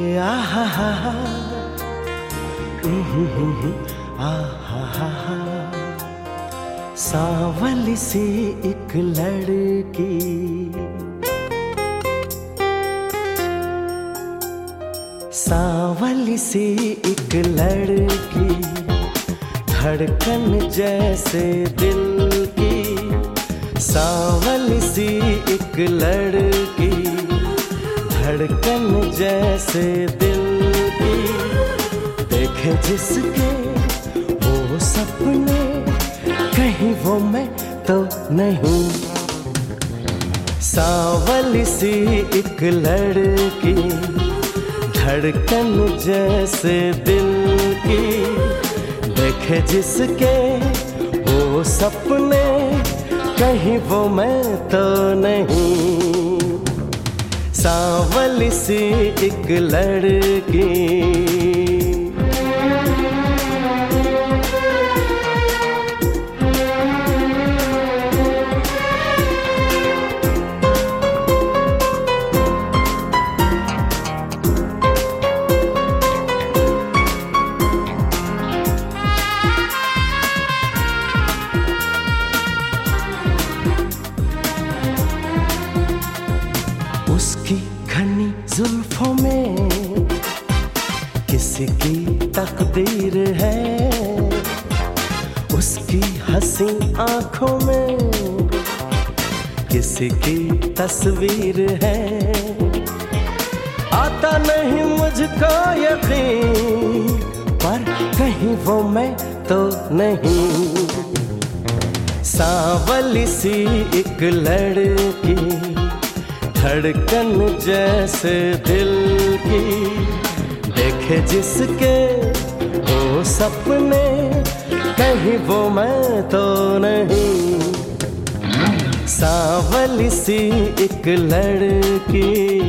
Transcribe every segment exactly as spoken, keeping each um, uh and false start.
आहा हा हा, आहा हा हा, सांवली सी एक लड़की, सांवली सी एक लड़की, धड़कन जैसे दिल की, सांवली सी एक लड़की, धड़कन जैसे दिल की, देखे जिसके वो सपने, कहीं वो मैं तो नहीं, सांवली सी एक लड़की, धड़कन जैसे दिल की, देखे जिसके वो सपने, कहीं वो मैं तो नहीं, सांवली सी एक लड़की। उसकी घनी जुल्फों में किसी की तकदीर है, उसकी हंसी आंखों में किसी की तस्वीर है, आता नहीं मुझको यकीन, पर कहीं वो मैं तो नहीं, सांवली सी एक लड़की, धड़कन जैसे दिल की, देखे जिसके वो सपने, कहीं वो मैं तो नहीं, सांवली सी एक लड़की।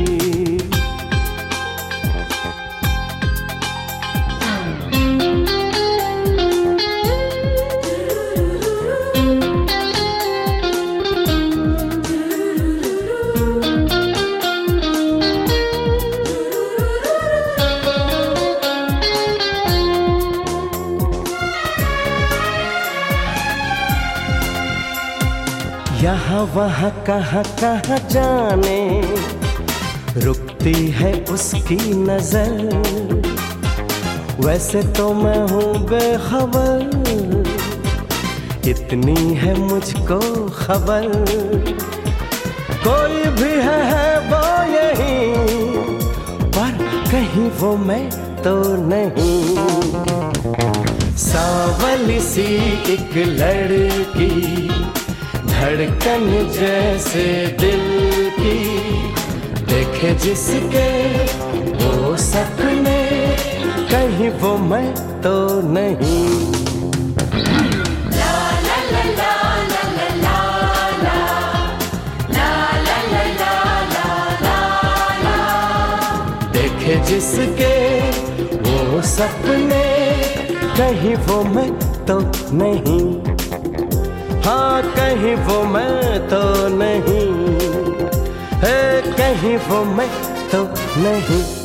यहाँ वहाँ कहाँ कहाँ जाने, रुकती है उसकी नजर, वैसे तो मैं हूँ बेखबर, इतनी है मुझको खबर, कोई भी है, है वो यही, पर कहीं वो मैं तो नहीं, सांवली सी एक लड़की, धड़कन जैसे दिल की, देखे जिसके वो सपने, कहीं वो मैं तो नहीं, ला ला ला ला ला ला ला, ला ला ला ला ला ला, देखे जिसके वो सपने, कहीं वो मैं तो नहीं, हाँ कहीं वो मैं तो नहीं है, कहीं वो मैं तो नहीं।